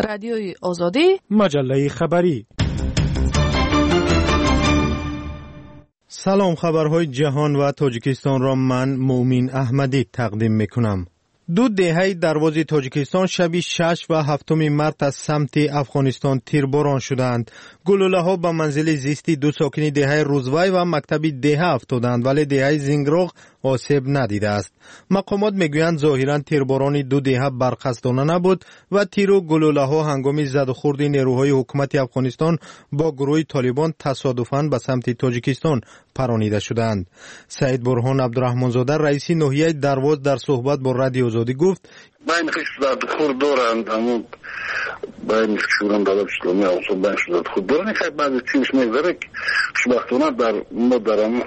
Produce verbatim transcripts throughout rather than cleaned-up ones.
رادیوی آزادی، مجله خبری. سلام، خبرهای جهان و تاجیکستان را من مومین احمدی تقدیم میکنم. دو دهه دروازه تاجیکستان شب شش و هفتم مارس از سمت افغانستان تیرباران شدند. گلوله ها به منزل زیستی دو ساکن دهه روزوای و مکتب دهه افتادند، ولی دهه زینگراغ آسیب ندیده است. مقامات میگویند ظاهرا تیرباران دو دهه برقصدانه نبود و تیر و گلوله ها هنگام زد و خورد نیروهای حکومت افغانستان با گروه طالبان تصادفاً به سمت تاجیکستان پرانیده شدند. سعید برهان عبدالرحمنزاده رئیس ناحیه درواز در صحبت با رادیو آزادی گفت: باید زد خورد دارند، اما باید شوران دادم اسلامی اصلا باید زد خورد دارند. که بعضی تیرش میگذاره که خوشبختانه در ما درم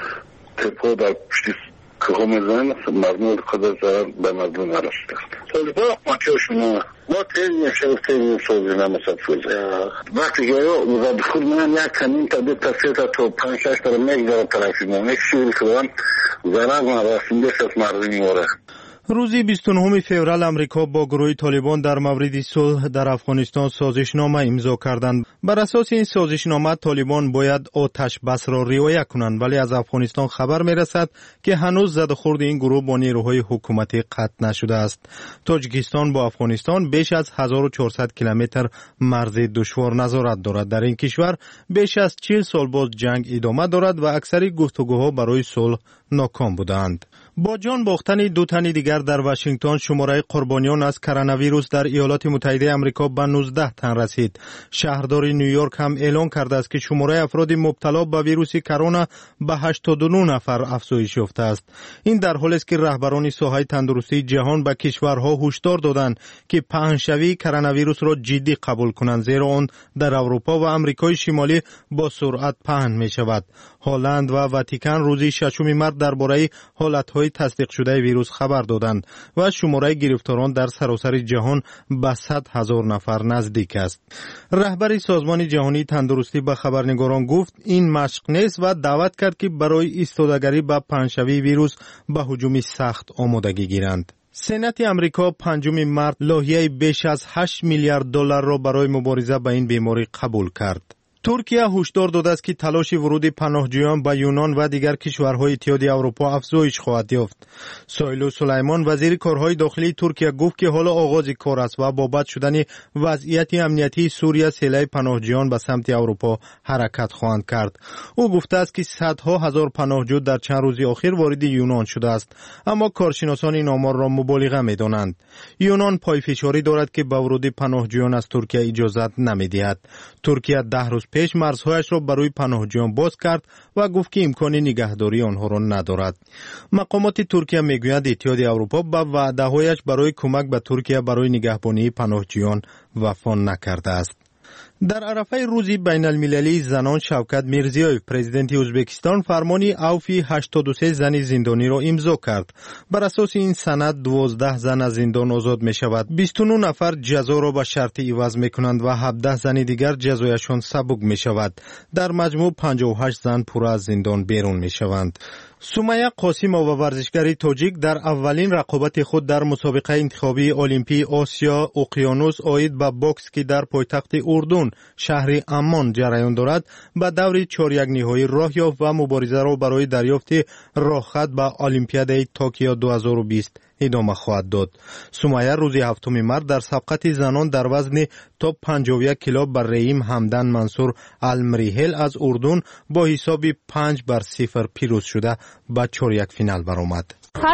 تپا در پشتی که هم میزنن مردم قدر ضرر به مردم نرسیده است. طالبان ماتیاشون ما تیز یک شب تیز سازی نمسد فوزه وقتی که زد خود من یک کمین تا دو تفسیر تا پنج شش تا میگذاره طرفی ما یک شوری که دارم ضرر نرسیم بیش از مردم میماره. روزی بیست و نهم فوریه امریکا با گروه طالبان در مورد صلح در افغانستان سازشنامه امضا کردند. بر اساس این سازشنامه طالبان باید آتش بس را رعایت کنند، ولی از افغانستان خبر میرسد که هنوز زد و خورد این گروه با نیروهای حکومتی قطع نشده است. تاجیکستان با افغانستان بیش از هزار و چهارصد کیلومتر مرز دشوار نظارت دارد. در این کشور بیش از چهل سال باز جنگ ادامه دارد و اکثر گفتگوها برای صلح ناکام بودند. با جان باختن دو تن دیگر در واشنگتن شماره قربانیان از کرونا ویروس در ایالات متحده آمریکا به نوزده تن رسید. شهردار نیویورک هم اعلام کرده است که شماره افراد مبتلا به ویروس کرونا به هشتاد و نه نفر افزایش یافته است. این در حالی است که رهبران ساحه تندرستی جهان به کشورها هشدار دادند که پهنشوی کرونا ویروس را جدی قبول کنند، زیرا آن در اروپا و آمریکای شمالی با سرعت پهن می شود. هلند و واتیکن روزی ششم مارس درباره حالتهای تصدیق شده ویروس خبر دادند و شماره گرفتاران در سراسر جهان به صد هزار نفر نزدیک است. رهبر سازمان جهانی تندرستی به خبرنگاران گفت این مشق نیست و دعوت کرد که برای ایستادگی به پهنشوی ویروس به هجوم سخت آمادگی گیرند. سنت امریکا پنجم مارس لایحه بیش از هشت میلیارد دلار را برای مبارزه با این بیماری قبول کرد. ترکیه هشدار داده است که تلاش ورود پناهجویان به یونان و دیگر کشورهای اتحادیه اروپا افزایش خواهد یافت. سایلو سلیمان وزیر کارهای داخلی ترکیه گفت که حالا آغاز کار است و با بد شدن وضعیت امنیتی سوریه سیل پناهجویان به سمت اروپا حرکت خواهند کرد. او گفته است که صدها هزار پناهجو در چند روز اخیر وارد یونان شده است، اما کارشناسان این آمار را مبالغه می‌دانند. یونان پایفشاری دارد که به ورود پناهجویان از ترکیه اجازه نمی‌دهد. ترکیه ده روز پیش مرزهایش را برای پناهجویان باز کرد و گفت که امکان نگهداری آنها را ندارد. مقامات ترکیه میگویند اتحادیه اروپا به وعده‌هایش برای کمک به ترکیه برای نگهبانی پناهجویان وفا نکرده است. در عرفه روزی بین المللی زنان شوکت میرزیویف پرزیدنت ازبکستان فرمانی عفو هشتاد و سه زن زندانی را امضا کرد. بر اساس این سند دوازده زن از زندان آزاد می شود. بیست و نه نفر جزا را به شرط عوض می کنند و هفده زن دیگر جزایشان سبک می شود. در مجموع پنجاه و هشت زن پورا از زندان بیرون می شوند. سمیه قاسمова ورزشگری تاجیک در اولین رقابت خود در مسابقه انتخابی المپی آسیا اقیانوس عاید به باکس که در پایتخت اردن شهر عمان جریان دارد به دور چهار یک نهایی راه یافت و مبارزه را برای دریافت راهخط به المپیاد توکیو دو هزار و بیست ادامه خواهد داد. سمیه روز هفتم مارس در سبقت زنان در وزن تا پنجاه و یک کیلو بر رحیم حمدن منصور المریحل از اردن با حساب پنج بر صفر پیروز شده به چهار یک فینال برآمد.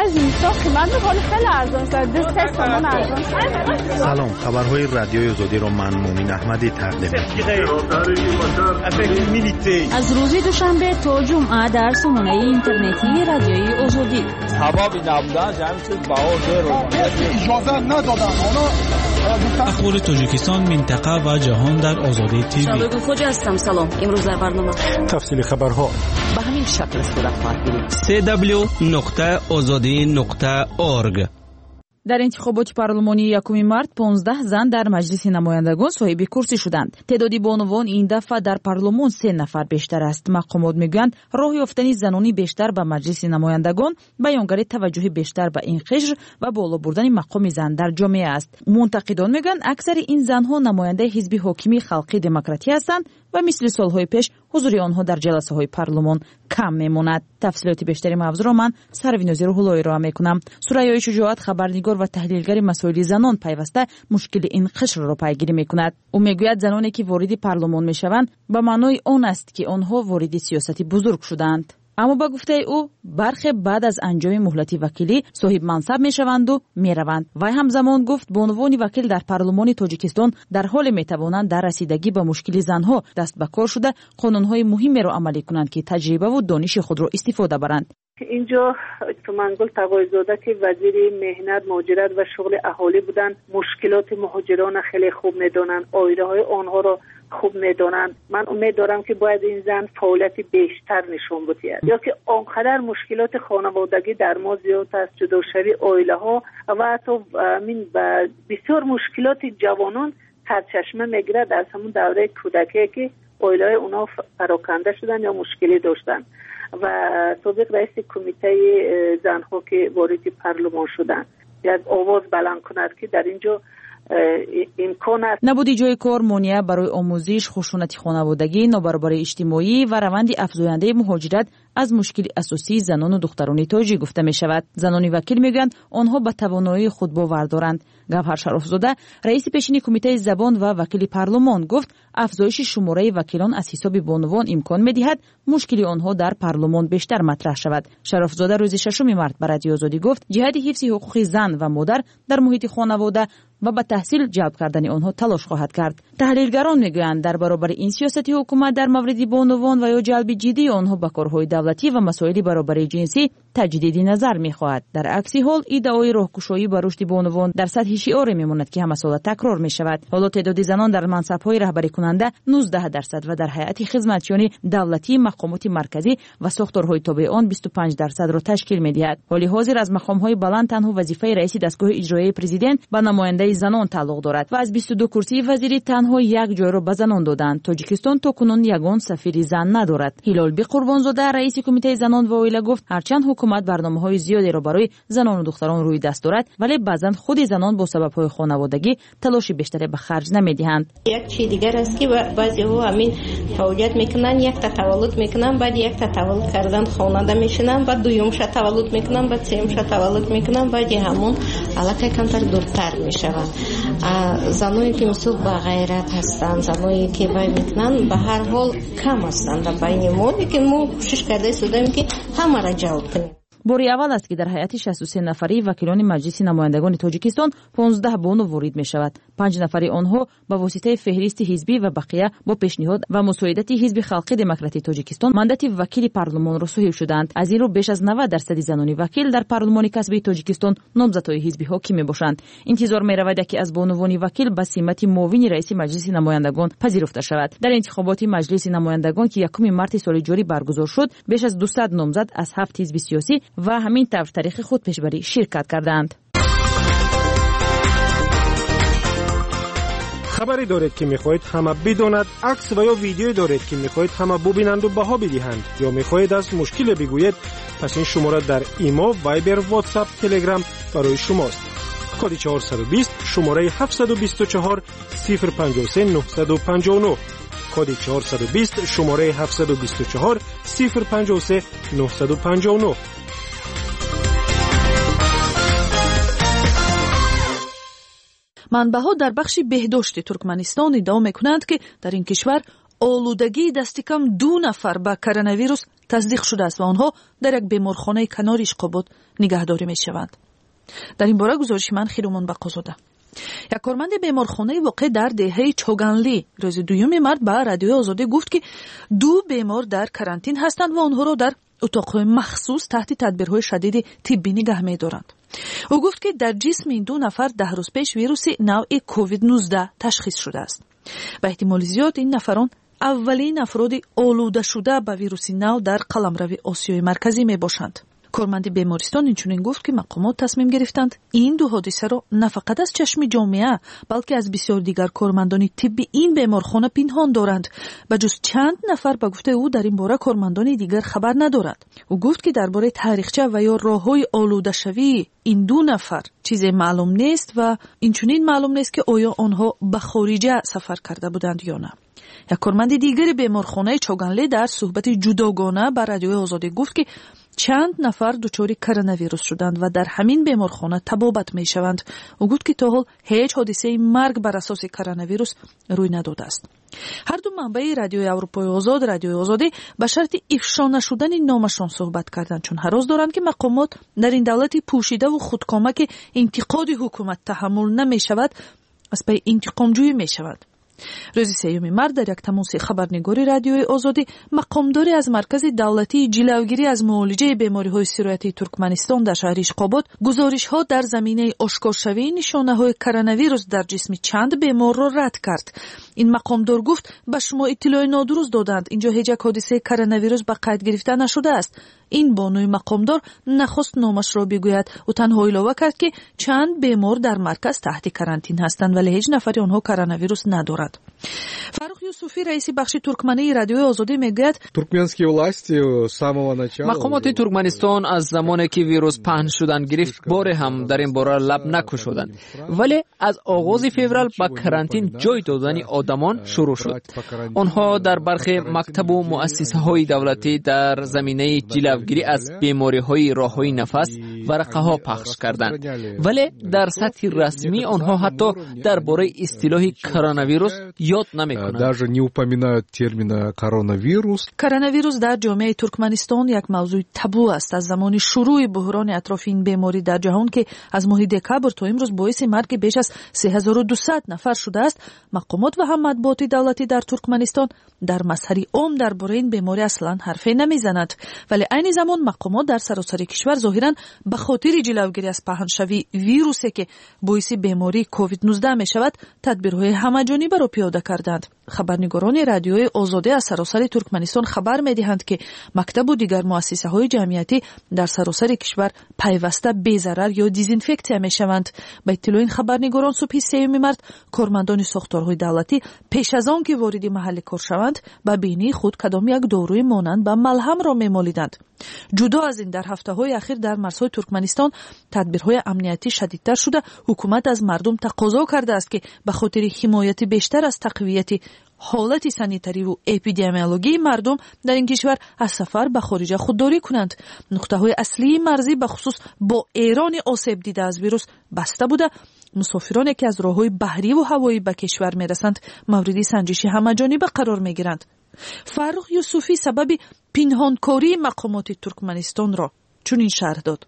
سلام، خبرهای رادیوی آزادی را من مومین احمدی تقدیم می‌کنم. از روز دوشنبه تا جمعه در سامانه اینترنتی رادیوی آزادی. حبابی نبودن جمع شد با اجازه ندادن. اخبار تاجیکستان، منطقه و جهان در آزادی تیوی. شالوگو خوجا هستم. سلام. امروز در برنامه تفصیل خبرها به همین شکل صورت خواهد گرفت. سی دبلیو نقطه آزادی نقطه اورگ. در انتخابات پارلمانی یکم مارت پانزده زن در مجلس نمایندگان صاحب کرسی شدند. تعداد بانوان این دفعه در پارلمان سه نفر بیشتر است. مقامات میگویند راه یافتن زنانی بیشتر به مجلس نمایندگان بیانگر توجه بیشتر به این قشر و بالا بردن مقام زن در جامعه است. منتقدان میگویند اکثر این زنها نماینده حزب حاکم خلقی دموکراتی هستند و مثل سالهای پیش حضور آنها در جلسه های پارلمان کم میماند. تفصیلات بیشتری موضوع را من سروینازی روح‌اللهی را میکنم. سوریای شجاعت خبرنگار و تحلیلگر مسائل زنان پیوسته مشکل این قشر را پیگیری میکند. او میگوید زنانی که وارد پارلمان میشوند به معنای آن است که آنها وارد سیاست بزرگ شدند. اما با گفته او برخی بعد از انجام مهلت وکیلی صاحب منصب میشوند و میروند. وی همزمان گفت به عنوان وکیل در پارلمان تاجیکستان در حال میتوانند در رسیدگی به مشکل زنها دست به کار شده قانونهای مهمی را عملی کنند که تجربه و دانش خود را استفاده برند. اینجا تومنگل تقوی‌زاده که وزیر مهنت، مهاجرت و شغل اهالی بودن مشکلات مهاجران خیلی خوب میدونن، آیده های آنها را خوب میدونن. من امید دارم که باید این زن فعالیت بیشتر نشون بده یا که آنقدر مشکلات خانوادگی در ما زیاد است، جداشوی آیله ها و حتی بسیار مشکلات جوانان سرچشمه میگیره در همون دوره کودکی که آیله های اونا پراکنده شدن یا مشکلی داشتن و سابق رئیس کمیته زنها که وارد پارلمان شدن یک آواز بلند کند که در اینجا امکان است. نبود جای کار مانع برای آموزش، خشونت خانوادگی، نابرابری اجتماعی و روند افزاینده مهاجرت از مشکل اساسی زنان و دختران تاجیک گفته می شود. زنان وکیل میگویند آنها به توانایی خود باور دارند. گوهر شرافزاده رئیس پیشین کمیته زبان و وکیل پارلمان گفت افزایش شماره وکیلان از حساب بانوان امکان می‌دهد مشکل آنها در پارلمان بیشتر مطرح شود. شرافزاده روز ششم مارت به رادیو آزادی گفت جهت حفظ حقوق زن و مادر در محیط خانواده و به تحصیل جلب کردن آنها تلاش خواهد کرد. تحلیلگران میگویند در برابر این سیاست حکومت در مورد بانوان و یا جلب جدی آنها به کارهای دولتی و مسائل برابری جنسی تجدید نظر می‌خواهد. در عکس حال ادعای راهگشایی به رشد بانوان در سطح شعار میماند که همه سال تکرار می‌شود. حالا تعداد زنان در منصب‌های رهبری کننده نوزده درصد و در هیئت خدمتیان دولتی، مقامات مرکزی و ساختارهای تابع آن بیست و پنج درصد را تشکیل می‌دهد. حالی حاضر از مقام‌های بلند تنها وظیفه رئیس دستگاه اجرایی پرزیدنت به نماینده زنان تعلق دارد و از بیست و دو کرسی وزیری تنها یک جای را به زنان دادند. تاجیکستان تاکنون یگان سفیر زن ندارد. هلال بی قربانزاده رئیس کمیته زنان و عائله گفت هرچند حکومت برنامه‌های زیادی را برای زنان و دختران روی دست دارد ولی بعضا خود زنان با سبب‌های خانوادگی تلاش بیشتری به خرج نمی‌دهند. یک چیز دیگر است که بعضی‌ها همین فعالیت میکنن، یک تا تولد میکنن، بعد یک تا تولد کردن خانواده میشنن، بعد دومش تولد میکنن، بعد سومش تولد میکنن، بعد همون علاقه کمتر دورتر میشوند. زنایی که مسئول با غیرت هستند، زنایی که وای میکنن به هر حال کم هستند در بین ما، لیکن ما کوشش کرده شدیم که همه را جلب کنیم. باری اول است که در هیئت شصت و سه نفری وکیلان مجلس نمایندگان تاجیکستان پانزده بانو وارد می شود. پنج نفری آنها با واسطه فهرست حزبی و بقیه با پیشنهاد و مساعدت حزب خلقی دموکراتی تاجیکستان ماندات وکیل پارلمان را صاحب شدند. از این رو بیش از نود درصد زنان وکیل در پارلمان کسبی تاجیکستان نامزدهای حزب حاکم میباشند. انتظار می رود که از بانوان وکیل به سمت معاون رئیس مجلس نمایندگان پذیرفته شود. در انتخابات مجلس نمایندگان که یکم مارت سال جاری برگزار شد، بیش از دویست نامزد از هفت حزب سیاسی و همین طور تاریخ خود پیشبری شرکت کردند. خبری دارید که میخواهید همه بداند، عکس و یا ویدیویی دارید که میخواهید همه ببینند و بها بدهند یا میخواهید از مشکل بگویید، پس این شماره در ایما، وایبر، واتساپ، تلگرام برای شماست. کد چهارصد و بیست شماره هفتصد و بیست و چهار صفر پنجاه و سه نهصد و پنجاه و نه. کد چهارصد و بیست شماره هفتصد و بیست و چهار صفر پنجاه و سه نهصد و پنجاه و نه. منبع‌ها در بخش بهداشت ترکمنستان ادعا می‌کنند که در این کشور آلودگی دست کم دو نفر با کرونا ویروس تصدیق شده است و آنها در یک بیمارخانه کنار اشقاباد نگهداری می‌شوند. در این باره گزارش من خیرومان بقازاده. یک کارمند بیمارخانه واقع در دهه چوگانلی روز دوم مارت به رادیو آزادی گفت که دو بیمار در کرانتین هستند و آنها را در اتاق‌های مخصوص تحت تدبیرهای شدید طبی نگه می‌دارند. او گفت که در جسم این دو نفر ده روز پیش ویروس نوع کووید نوزده تشخیص شده است. به احتمال زیاد این نفران اولین افراد آلوده شده به ویروس نو در قلمرو آسیای مرکزی می باشند. کارمند بیمارستان اینچنین گفت که مقامات تصمیم گرفتند این دو حادثه را نه فقط از چشم جامعه بلکه از بسیار دیگر کارمندان طبی این بیمارخانه پنهان دارند. بجز چند نفر به گفته او در این باره کارمندان دیگر خبر ندارد. او گفت که درباره تاریخچه و یا راههای آلوده شوی این دو نفر چیزی معلوم نیست و اینچنین معلوم نیست که آیا آنها به خارجه سفر کرده بودند یا نه. یک کارمند دیگر بیمارخانه چاگانلی در صحبت جداگانه با رادیوی آزادی گفت که چند نفر دچار کرونا ویروس شدند و در همین بیمارخانه تبابت می شوند. او گفت که تا حال هیچ حادثه مرگ بر اساس کرونا ویروس روی نداده است. هر دو منبع رادیوی اروپای آزاد، رادیوی آزادی به شرط افشا نشدن نامشان صحبت کردند، چون هراس دارند که مقامات در این دولت پوشیده و خودکامه که انتقاد حکومت تحمل نمی شود از پی انتقامجویی می شود. روز سیوم مارس در یک تماس خبرنگاری رادیوی آزادی مقامداری از مرکز دولتی جلوگیری از معالجه بیماری‌های سرایتی ترکمنستان در شهر اشخاباد گزارش‌ها در زمینه آشکارشوی نشانه‌های کرونا ویروس در جسم چند بیمار را رد کرد. این مقامدار گفت به شما اطلاع نادرست دادند، اینجا هیچ حادثه کرونا ویروس به قید گرفته نشده است. این بانوی مقامدار نخست نامش را بگوید و تنها علاوه کرد که چند بیمار در مرکز تحت کرانتین هستند ولی هیچ نفری آنها کرونا ویروس ندارد. فاروق یوسفی رئیس بخش ترکمنی رادیوی آزادی میگوید مقامات ترکمنستان از زمانی که ویروس پهن شدن گرفت بار هم در این باره لب نکشودند، ولی از آغاز فوریه با کرانتین جای دادن آدمان شروع شد. آنها در برخی مکتب و مؤسسه های دولتی در زمینه جلوگیری از بیماری های راههای نفس ورقه ها پخش کردند، ولی در سطح رسمی آنها حتی درباره اصطلاح کرونا ویروس یاد نمی‌کنند. даже не упоминают термин коронавирус. کرونا ویروس در جامعه ترکمنستان یک موضوع تابو است. از زمان شروع بحران اطراف این بیماری در جهان که از ماه دکامبر تا امروز باعث مرگ بیش از سه هزار و دویست نفر شده است، مقامات و هم مطبوعات دولتی در ترکمنستان در مسحر عام درباره این بیماری اصلا حرفی نمیزنند، ولی عین زمان مقامات در سراسر کشور ظاهرا به خاطر جلوگیری از پهنشوی ویروسی که باعث بیماری کووید نوزده می شود تدبیرهای همه‌جانبه را پیاده کردند. خبرنگاران رادیوی آزادی از سراسر ترکمنستان خبر می‌دهند که مکتب و دیگر مؤسسه‌های جمعیتی در سراسر کشور پیوسته بی‌ضرر یا دیزینفکسیون می‌شوند. با اطلاع این خبرنگاران صبح سوم مارس کارمندان ساختارهای دولتی پیش از آن که وارد محل کار شوند به بینی خود کدام یک داروی مانند به ملهم را می‌مالیدند. جدا از این در هفته‌های اخیر در مرزهای ترکمنستان تدبیرهای امنیتی شدیدتر شده. حکومت از مردم تقاضا کرده است که به خاطر حمایت بیشتر از تقویت حالت سانیتری و اپیدمیولوژی مردم در این کشور از سفر به خارج خودداری کنند. نقطه‌های اصلی مرزی به خصوص با ایران آسیب دیده از ویروس بسته بوده. مسافرانی که از راه‌های بحری و هوایی به کشور می‌رسند مورد سنجش همه‌جانبه قرار می‌گیرند. فاروق یوسفی سبب پنهانکاری مقامات ترکمنستان را چنین شرح داد.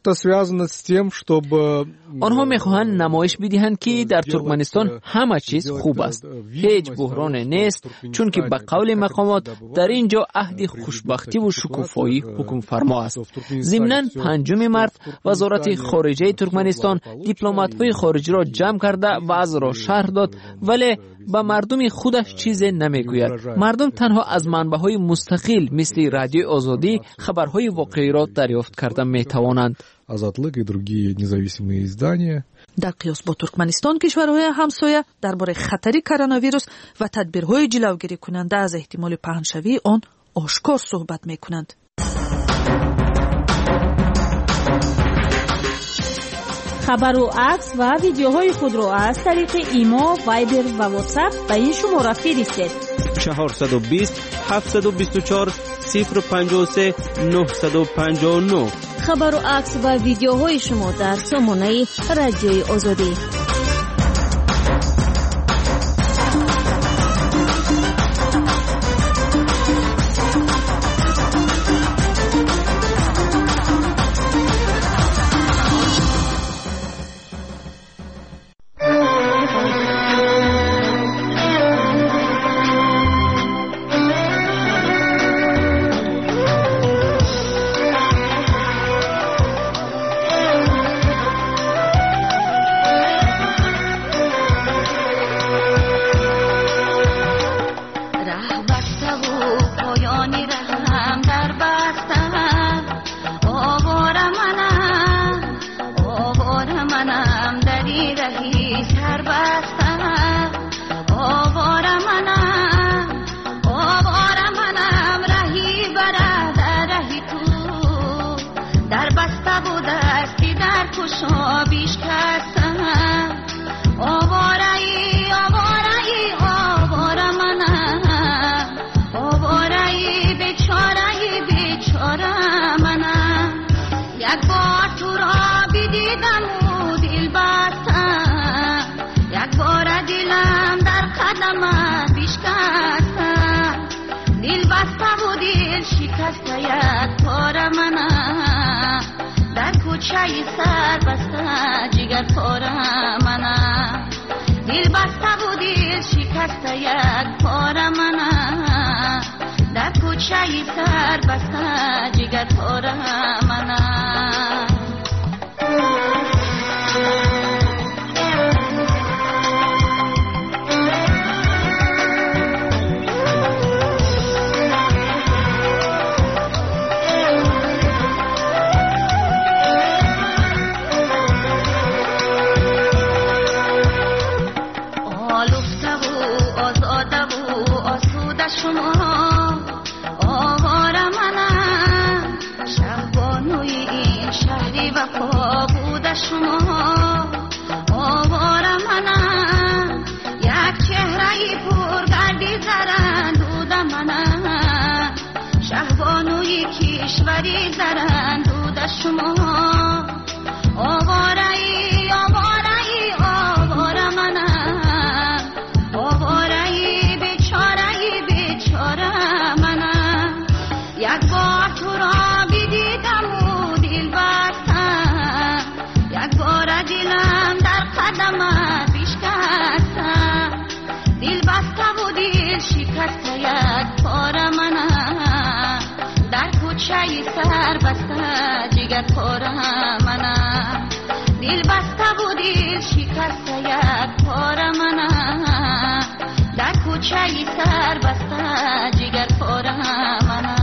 آنها میخواهند نمایش بدهند که در ترکمنستان همه چیز خوب است، هیچ بحران نیست، چون که به قول مقامات در اینجا عهد خوشبختی و شکوفایی حکم فرما است. ضمناً پنجم مارس وزارت خارجه ترکمنستان دیپلمات‌های خارجی را جمع کرده و از را شرح داد، ولی با مردم خودش چیزی نمیگوید. مردم تنها از منبع‌های مستقل مثل رادیو آزادی خبرهای واقعی را دریافت کرده میتوانند. آزادلıq и другие независимые издания. در قیاس با ترکمنستان کشورهای همسایه درباره خطر کرونا ویروس و تدبیرهای جلوگیری کننده از احتمال پهنشوی آن آشکار صحبت میکنند. خبر و عکس و ویدیوهای خود را از طریق ایما، وایبر و واتساپ به این شماره فرستید. چهارصد و بیست هفتصد و بیست و چهار صفر پنجاه و سه نهصد و پنجاه و نه. خبر و عکس و ویدیوهای شما در سامانه رادیوی آزادی. کوچه سر بسته جگر پاره منه دل بسته و دل شکسته یک پاره منه در کوچه سر بسته جگر پاره منه شما آواره منم شهبانوی این شهری وفا بوده شما آواره منم یک چهره پرگردی زرندوده منم شهبانوی کشوری زرندوده شما آواره ای آواره ای آواره منم آواره ای یک بار تو را بدیدم و دل بستم یک بار دلم در قدمت بشکستم دل بسته و دل شکسته یک پاره منم در کوچه سر بسته جگر پاره منم دل بسته و دل شکسته یک پاره منم در کوچه سر بسته جگر پاره منم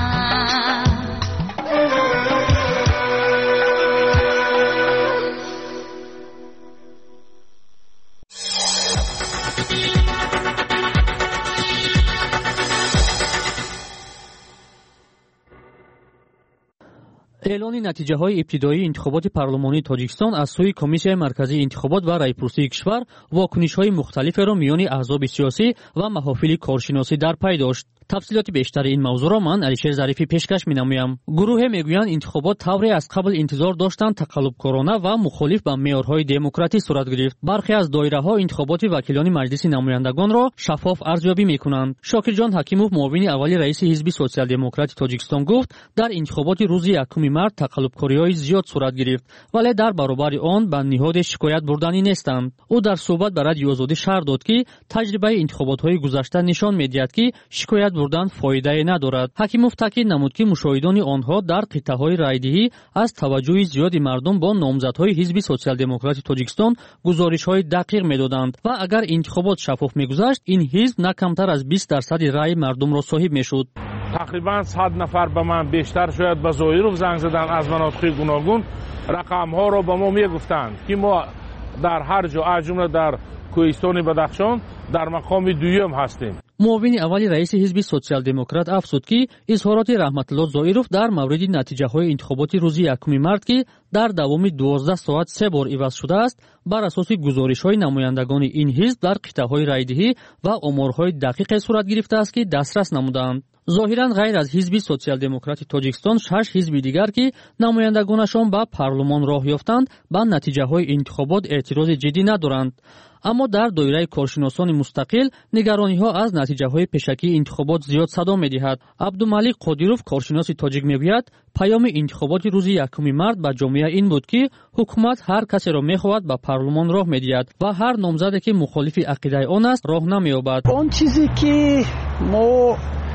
اعلان نتیجه های ابتدایی انتخابات پارلمانی تاجیکستان از سوی کمیسیون مرکزی انتخابات و رایپرسی کشور واکنش های مختلف را میان احزاب سیاسی و محافل کارشناسی در پی داشت. تفصیلات بیشتر این موضوع را من علیشیر ظریفی پیشکش می‌نمایم. گروه میگویند انتخابات طوری از قبل انتظار داشتند تقلبکارانه و مخالف با معیارهای دموکراتی صورت گرفت. برخی از دایره‌ها انتخابات وکیلان مجلس نمایندگان را شفاف ارزیابی می‌کنند. شاکرجان حکیموف معاون اولی رئیس حزب سوسیال دموکرات تاجیکستان گفت در انتخابات روز یکم مارس تقلبکاری‌های زیاد صورت گرفت ولی در برابر آن به نهاد شکایت بردنی نیستند. او در صحبت با رادیو آزادی شهر داد که تجربه انتخابات‌های گذشته نشان می‌دهد که شکایت بردن فایده ندارد. حکیموف تاکید نمود که مشاهدان آنها در قطعه‌های رایدهی از توجه زیادی مردم با نامزدهای حزب سوسیال دموکرات تاجیکستان گزارش‌های دقیق می‌دادند و اگر انتخابات شفاف می‌گذشت این حزب نه کمتر از بیست درصد رای مردم را صاحب می‌شد. تقریبا صد نفر به من بیشتر شاید به ظاهرو زنگ زدن از مناطق گوناگون رقم‌ها را به ما می‌گفتند که ما در هر جا از جمله در کوهستان بدخشان در مقام دوم هستیم. معاون اولی رئیس حزب سوسیال دموکرات افزود که اظهارات رحمت الله ظاهروف در مورد نتیجه های انتخابات روز یکم مارس که در دوام دوازده ساعت سه بار عوض شده است بر اساس گزارش های نمایندگان این حزب در قطعه های رایدهی و آمارهای دقیق صورت گرفته است که دسترس نمودند. ظاهراً غیر از حزب سوسیال دموکرات تاجیکستان شش حزب دیگر که نمایندگانشان به پارلمان راه یافتند به نتیجه های انتخابات اعتراض جدی ندارند. اما در دایره کارشناسان مستقل نگرانی ها از نتیجه های پیشکی انتخابات زیاد صدا می دهد. عبدالملیک قادیروف کارشناس تاجیک می گوید پیام انتخابات روز یکم مارس به جامعه این بود که حکومت هر کسی را می خواهد به پارلمان راه می دهد و هر نامزدی که مخالف عقیده آن است راه نمی یابد. آن چیزی که ما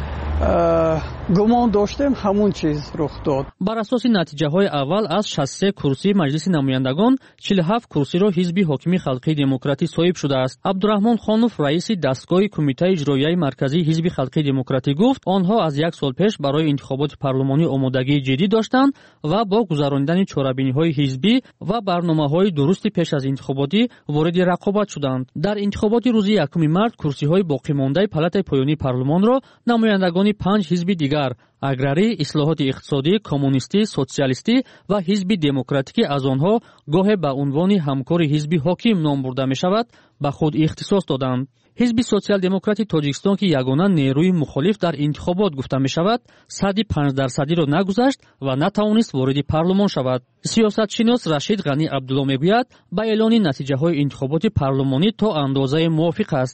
گمان داشتیم همون چیز رخ داد. بر اساس نتیجه های اول از شصت و سه کرسی مجلس نمایندگان چهل و هفت کرسی را حزب حاکم خلقی دموکراتی صاحب شده است. عبدالرحمن خانوف رئیس دستگاه کمیته اجرایی مرکزی حزب خلقی دموکراتی گفت آنها از یک سال پیش برای انتخابات پارلمانی آمادگی جدی داشتند و با گذراندن چاره‌بینی های حزبی و برنامه‌های درست پیش از انتخاباتی وارد رقابت شدند. در انتخابات روز یکم مارس کرسی های باقی مانده پالات پایانی پارلمان را نمایندگان پنج حزب دیگر اگراری، اصلاحات اقتصادی، کمونیستی، سوسیالیستی و حزب دموکراتیک از آنها گاه به عنوان همکار حزب حاکم نام برده می شود به خود اختصاص دادند. حزب سوسیال دموکراتی تاجیکستان که یگانه نیروی مخالف در انتخابات گفته می شود صد و پنج درصدی را نگذشت و نتوانست وارد پارلمان شود. سیاستشناس رشید غنی عبدالله می گوید با اعلان نتیجه های انتخابات پارلمانی تا اندازه موافق است،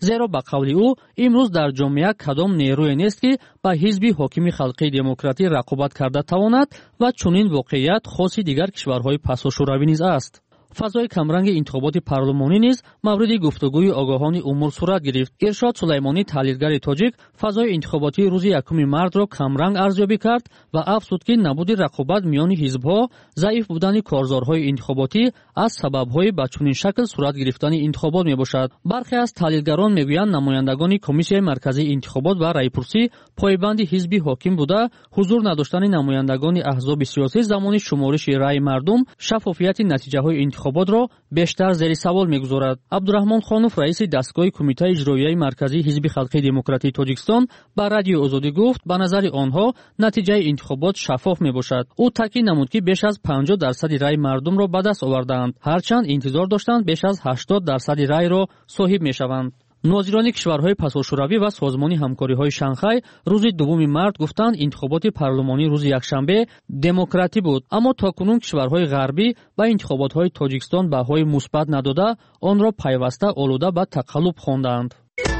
зеро ба қавли ӯ имрӯз дар ҷомеа кадом нерӯе нест ки ба ҳизби ҳокими халқии демократӣ рақобат карда тавонад ва чунин воқеият хоси дигар кишварҳои пасошӯравӣ низ аст. фазои камранги интихоботи парлумонӣ низ мавриди гуфтугӯи огоҳони умур сурат гирифт. Иршод Сулаймонӣ, таҳлилгари тоҷик, фазои интихоботии рӯзи якуми мартро камранг арзёбӣ кард ва афзуд ки набуди рақобат миёни ҳизбҳо, заиф будани корзорҳои интихоботӣ аз сабабҳои ба чунин шакл сурат гирифтани интихобот мебошад. бархе аз таҳлилгарон мегӯянд намояндагони комиссияи марказии интихобот ва райпурсӣ пойбанди ҳизби ҳоким буда, ҳузур надоштани намояндагони аҳзоби сиёсӣ замони шумориши раъи мардум шаффофияти натиҷаҳои интихоботро бештар зери савол мегузорад. Абдурахмон Хонов, раиси дастгоҳи кумитаи иҷроияи марказии ҳизби халқии демократии Тоҷикистон, ба радиои Озодӣ гуфт, ба назари онҳо натиҷаи интихобот шаффоф мебошад. ӯ таъкид намуд, ки беш аз панҷоҳ дарсади раъи мардумро ба даст овардаанд, ҳарчанд интизор доштанд беш аз ҳаштод дарсади раъйро соҳиб мешаванд. нозирони кишварҳои пасошӯравӣ ва созмони ҳамкориҳои Шанхай рӯзи дуввуми март гуфтанд, интихоботи парлумонӣ рӯзи якшанбе демократӣ буд, аммо токунун кишварҳои ғарбӣ ба интихоботҳои Тоҷикистон баҳои мусбат надода, онро пайваста олуда ба тақаллуб хондаанд.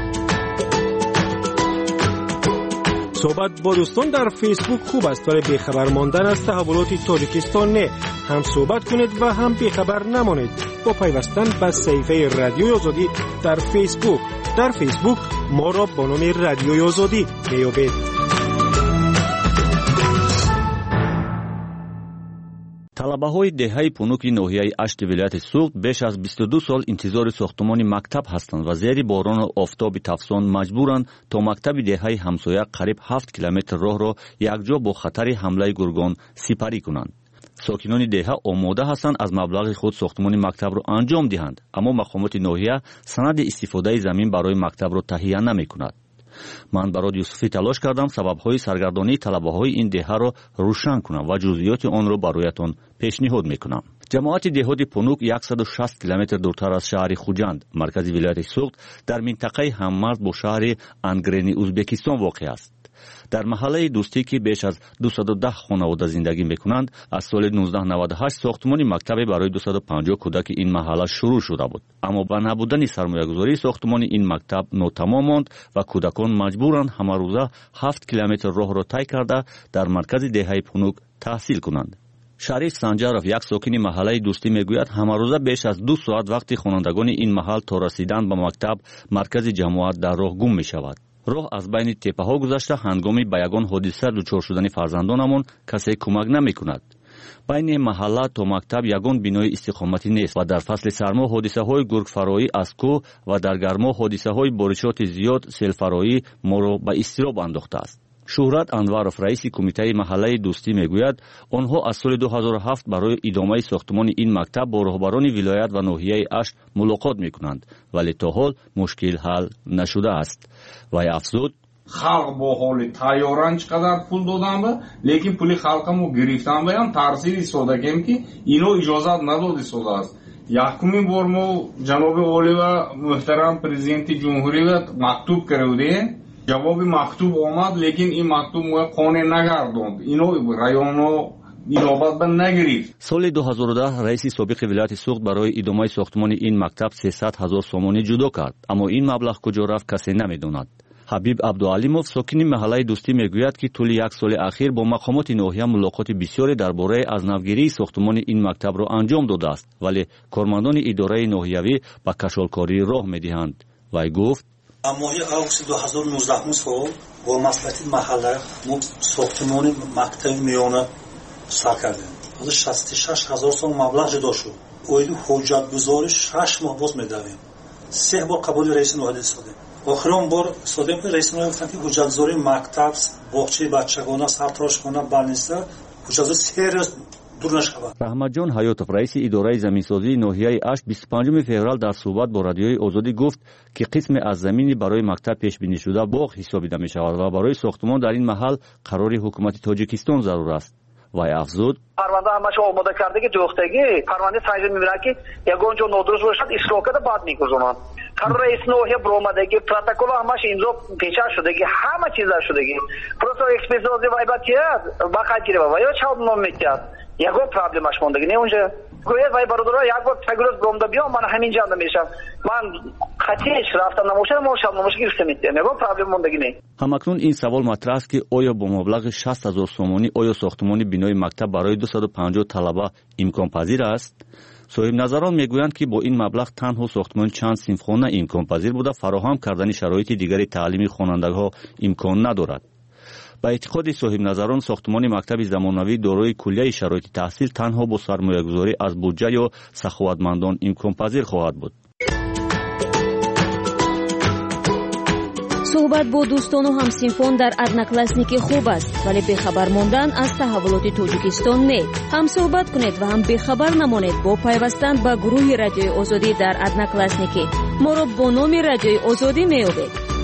صحبت با دوستان در فیسبوک خوب است، ولی بیخبر ماندن از تحولات تاجیکستان نه. هم صحبت کنید و هم بیخبر نمانید با پیوستن به صفحه رادیوی آزادی در فیسبوک. در فیسبوک ما را با نام رادیوی آزادی میابید. талабаҳои деҳаи пунуки ноҳияи ашти вилояти Суғд беш аз бисту ду сол интизори сохтумони мактаб ҳастанд ва зери борону офтоби тафсон маҷбуранд то мактаби деҳаи ҳамсоя қариб ҳафт километр роҳро якҷо бо хатари ҳамлаи гургон сипарӣ кунанд. сокинони деҳа омода ҳастанд аз маблағи худ сохтумони мактабро анҷом диҳанд, аммо мақомоти ноҳия санади истифодаи замин барои мактабро таҳия намекунад. ман барои Юсуфӣ талош кардам сабабҳои саргардонии талабаҳои ин деҳаро рӯшан кунам ва ҷузъиёти онро бароятон пешниҳод мекунам. ҷамоати деҳоти Пунук яксаду шаст километр дуртар аз шаҳри Хуҷанд, маркази вилояти Суғд, дар минтақаи ҳаммарз бо шаҳри Ангрени Узбекистон воқеъ аст. дар маҳаллаи дӯстӣ ки беш аз дусаду даҳ хонавода зиндагӣ мекунанд, аз соли нуздаҳ наваду ҳашт сохтумони мактабе барои дусаду панҷоҳ кӯдаки ин маҳалла шурӯъ шуда буд. аммо ба набудани сармоягузории сохтумони ин мактаб нотамом монд ва кӯдакон маҷбуранд ҳамарӯза ҳафт километр роҳро тай карда дар маркази деҳаи Пунук таҳсил кунанд. шариф Санҷаров, як сокини маҳаллаи дӯстӣ, мегӯяд ҳамарӯза беш аз ду соат вақти хонандагони ин маҳал то расидан ба мактаб, маркази ҷамоат, дар роҳ гум мешавад. роҳ аз байни теппаҳо гузашта ҳангоми ба ягон ҳодиса дучор шудани фарзандонамон касе кӯмак намекунад. байни маҳалла то мактаб ягон бинои истиқоматӣ нест ва дар фасли сармо ҳодисаҳои гургфароӣ аз кӯҳ ва дар гармо ҳодисаҳои боришоти зиёд селфароӣ моро ба изтироб андохтааст. шуҳрат Анваров, раиси кумитаи маҳаллаи дӯстӣ, мегӯяд, онҳо аз соли ду ҳазору ҳафт барои идомаи сохтумони ин мактаб бо роҳбарони вилоят ва ноҳияи Ашт мулоқот мекунанд, вале то ҳол мушкил ҳал нашудааст. вай афзуд: халқ бо ҳоли тайёран чӣ қадар пул доданба, лекин пули халқамо гирифтанбаям тарсид истодагем ки ино иҷозат надод истодааст. якумин бор мо ҷаноби олӣ ва муҳтарам президенти ҷумҳурӣ мактуб кардем. ҷавоби мактуб омад, лекин ин мактуб мо қонеъ нагардонд. ино раёно инобат ба нагирифт. соли ду ҳазору даҳ раиси собиқи вилояти Суғд барои идомаи сохтумони ин мактаб сесад ҳазор сомонӣ ҷудо кард, аммо ин маблағ куҷо рафт касе намедонад. ҳабиб Абдуалимов, сокини маҳаллаи дӯстӣ, мегӯяд, ки тӯли як соли ахир бо мақомоти ноҳия мулоқоти бисёре дар бораи азнавгирии сохтумони ин мактабро анҷом додааст, вале кормандони идораи ноҳиявӣ ба кашолкорӣ роҳ медиҳанд. вай гуфт: дар моҳи августи ду ҳазору нуздаҳум сол бо маслиҳати маҳалла мо сохтумони мактаби миёна сар кардем. ҳозир шасту шаш ҳазор сом маблағ ҷудо шуд. оиди ҳоҷатгузори шаш моҳ боз медавем. се бор қабули раиси ноҳия истодем. охирон бор истодем ки раиси ноҳия гуфтанд ки ҳуҷҷатгузори мактаб, боғчаи бачагона, сартарошхона, балниста ҳуҷҷатгузори се рӯз дур нашавад. раҳматҷон ҳаётов, раиси идораи заминсозии ноҳияи Ашт, бисту панҷуми феврал дар суҳбат бо радиои Озодӣ гуфт, ки қисме аз замини барои мактаб пешбинишуда боғ ҳисобида мешавад ва барои сохтумон дар ин маҳал қарори ҳукумати Тоҷикистон зарур аст. вай афзуд: парванда ҳамаша омода кардаги дӯхтагӣ парванда санҷид мебинад ки ягон ҷо нодуруст бошад ислоҳ карда баъд мегузонанд. қарор раиси ноҳия биромадаги протокола ҳамаш имзо пеша шудаги ҳама чиза шудаги просто экспертизаи вайбат кирад ба қайд гирифт ва ё чалб ном мекард. ягон проблемаш мондаги не онҷа. گوید وای برادرها یک بار تگروز گمده بیام من همینجا نمیشم من خطیش رفتم نموشه نموشه نموشه گرفتم میتونم نگاه پرابلم موندگی نه. همکنون این سوال مطرح است که آیا با مبلغ شصت هزار سومانی آیا ساختمان بینای مکتب برای دویست و پنجاه طلبه امکان پذیر است؟ صاحب نظران میگویند که با این مبلغ تنها ساختمان چند صنفخانه امکان پذیر بوده، فراهم کردن شرایط دیگری تعلیمی خوانندگان امکان ندارد. با اعتقاد صاحب نظران ساختمان مکتب زمانوی دارای کلیه شرایط تحصیل تنها با سرمایه‌گذاری از بودجه یا سخاوتمندان امکان پذیر خواهد بود. صحبت با دوستان و همسنفان در одноклассники خوب است، ولی بخبر ماندن از تحولات تاجیکستان نه. هم صحبت کنید و هم بخبر نمانید با پیوستن به گروه رادیوی آزادی در одноклассники. ما را با نام رادیوی آزادی میابید.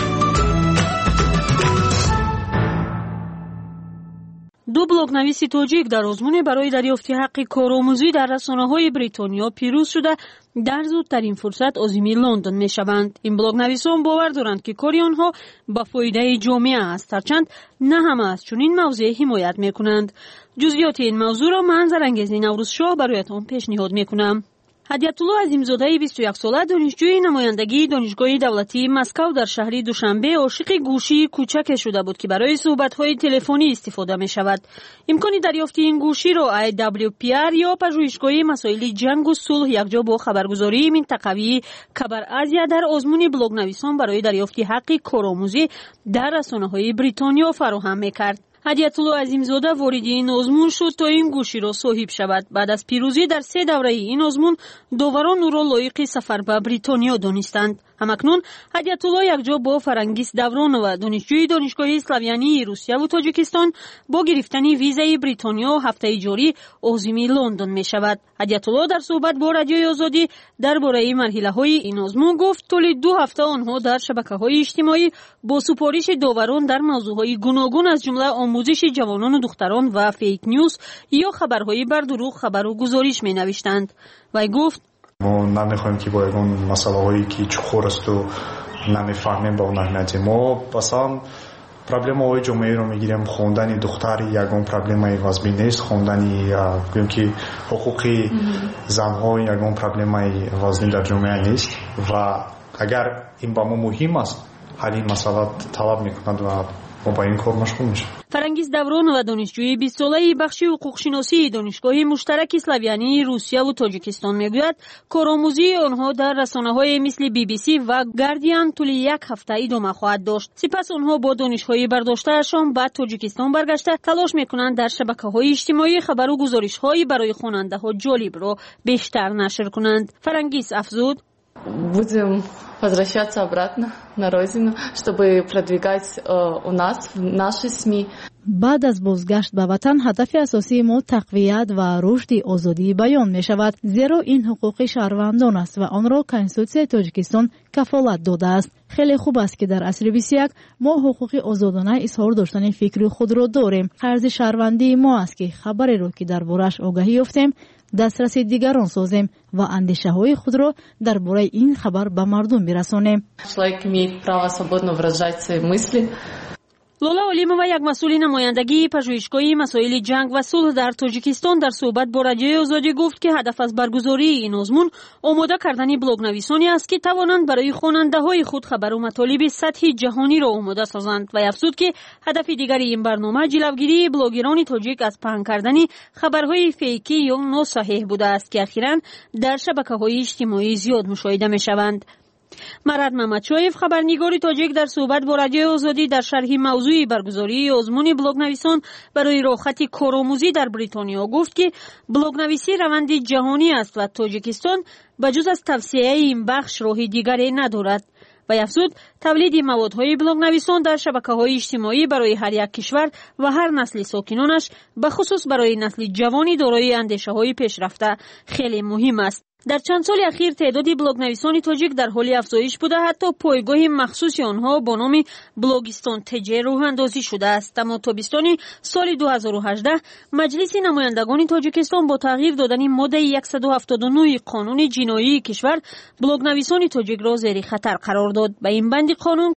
دو بلاگنویس تاجیک در آزمون برای دریافت حق کارآموزی در رسانه‌های بریتانیا پیروز شده در زودترین فرصت عازم لندن میشوند. این بلاگنویسان باور دارند که کاری آنها به فایده جامعه است، هرچند نه همه از چنین موضوع حمایت میکنند. جزئیات این موضوع را من زرانگیز نوروز شاه برایتان پیشنهاد میکنم. هدیت‌الله عظیم‌زاده بیست و یک ساله دانشجوی نمایندگی دانشگاه دولتی مسکو در شهر دوشنبه عاشق گوشی کوچک شده بود که برای صحبت‌های تلفنی استفاده می‌شود. امکان دریافت این گوشی را ای دبلیو پی آر یا پژوهشگاه مسائل جنگ و صلح یکجا با خبرگزاری منطقوی خبر آزیا در آزمون بلاگنویسان برای دریافت حق کارآموزی در رسانه‌های بریتانیا فراهم می‌کرد. هدیت‌الله عظیم‌زاده وارد این آزمون شد تا این گوشی را صاحب شود. بعد از پیروزی در سه دوره این آزمون داوران او را لایق سفر به بریتانیا دانستند. همکنون هدیت‌الله یکجا با فرنگیس دوران و دانشجوی دانشگاه اسلاویانی روسیه و تاجیکستان با گرفتن ویزای بریتانیا هفته جاری عازم لندن می‌شود. هدیت‌الله در صحبت با رادیوی آزادی درباره مرحله‌های این آزمون گفت طول دو هفته آنها در شبکه‌های اجتماعی با سفارش داوران در موضوعهای گوناگون از جمله آموزش جوانان و دختران و فیک نیوز یا خبرهای بر دروغ خبر و گزارش می‌نوشتند. وی گفت ما نمیخوایم که با اون مسئله هایی که چخور است و نمیفهمیم با اون اهمیت ما مثلا پرابلم های جامعه رو میگیریم. خواندن دختر یگان پرابلم های وزبی نیست، خواندن گویم که حقوق زنها یگان پرابلم های وزنی در جامعه نیست و اگر این با ما مهم است حل این مسئله طلب میکنند و ما با این کار مشغول میشیم. فرنگیس دوران و دانشجوی بیست ساله بخش حقوق شناسی دانشگاه مشترک اسلاویانی روسیه و تاجیکستان میگوید کارآموزی آنها در رسانه‌های مثل بی بی سی و گاردین طول یک هفته ادامه خواهد داشت. سپس آنها با دانش‌های برداشته‌شان به تاجیکستان برگشته تلاش میکنند در شبکه‌های اجتماعی خبر و گزارش‌های برای خواننده‌ها جالب را بیشتر نشر کنند. فرنگیس افزود будем возвращаться обратно на родину, чтобы продвигать у нас в нашей СМИ. بعد از بازگشت به وطن هدف اساسی ما تقویت و رشد آزادی بیان می شود، زیرا این حقوق شهروندان است و آن را کنستیتوسیای تاجیکستان کفالت داده است. خیلی خوب است که در عصر بیست و یک ما حقوق آزادانه اظهار داشتن فکر خود را داریم. قرض شهروندی ما است که خبری را که دربارش آگاهی یافتیم دسترس دیگران سازیم و اندیشه های خود را درباره این خبر به مردم برسانیم. Человек имеет право свободно выражать свои мысли. لولا علیمова یک مسئول نمایندگی پژوهشگاه مسائل جنگ و صلح در تاجیکستان در صحبت با رادیوی آزادی گفت که هدف از برگزاری این آزمون آماده کردن بلاگنویسانی است که توانند برای خواننده‌های خود خبر و مطالب سطح جهانی را آماده سازند و افزود که هدف دیگری این برنامه جلوگیری بلاگران تاجیک از پهن کردن خبرهای فیکی یا ناصحیح بوده است که اخیراً در شبکه‌های اجتماعی زیاد مشاهده می‌شوند. مراد محمدشایف خبرنگار تاجیک در صحبت با رادیوی آزادی در شرح موضوع برگزاری آزمون بلاگنویسان برای راحتی کارآموزی در بریتانیا گفت که بلاگنویسی روند جهانی است و تاجیکستان بجز از توسعه این بخش راه دیگری ندارد. و افزود تولید موادهای بلاگنویسان در شبکه‌های اجتماعی برای هر یک کشور و هر نسل ساکنانش به خصوص برای نسل جوانی دارای اندیشه‌های پیشرفته خیلی مهم است. در چند سال اخیر تعداد بلاگنویسان تاجیک در حال افزایش بوده، حتی پایگاه مخصوص آنها با نام بلاگستان تجه راه اندازی شده است. اما تابستان سال دو هزار و هجده مجلس نمایندگان تاجیکستان با تغییر دادن ماده صد و هفتاد و نه قانون جنایی کشور بلاگنویسان تاجیک را زیر خطر قرار داد. به این بند قانون